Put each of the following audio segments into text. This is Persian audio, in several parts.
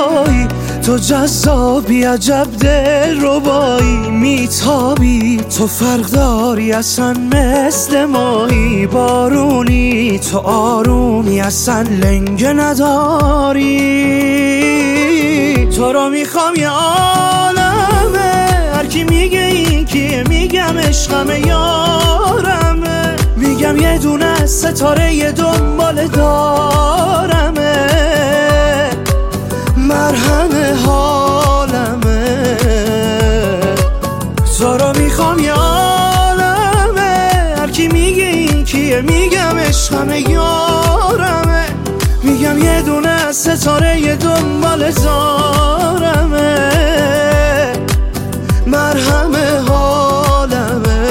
زیبایی، تو جذابی عجب دل ربایی، میتابی تو فرق داری اصلا مثل ماهی، بارونی تو آرومی اصلا لنگه نداری. تو رو میخوام یه عالمه، هرکی میگه این کیه میگم عشقمه یارمه، میگم یه دونه ستاره یه دنبال دارمه، مرهم حالمه. تو رو میخوام یه عالمه، هرکی میگه این کیه میگم عشقمه یارمه، میگم یه دونه ستاره یه دنبال دارمه، مرهم حالمه.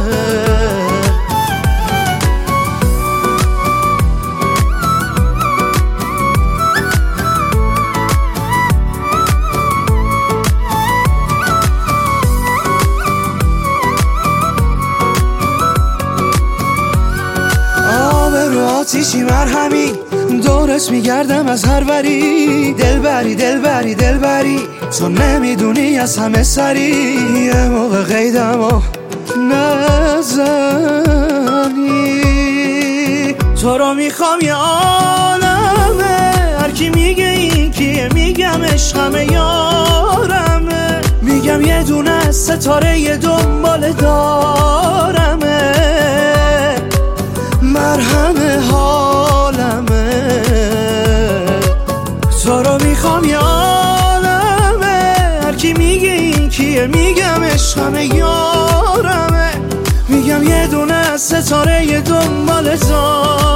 آتیشی مرهمی دورت میگردم از هر وری، دلبری دلبری دلبری تو نمیدونی از همه سری، یه موقع قیدم و نزنی. تو رو میخوام یه عالمه، هرکی میگه این کیه میگم عشقمه یارمه، میگم یه دونه ستاره یه دنبال دارمه، مرهم حالمه. تو رو میخوام یه عالمه، هرکی میگه این کیه میگم عشقمه یارمه، میگم یه دونه ستاره یه دنبال دارمه.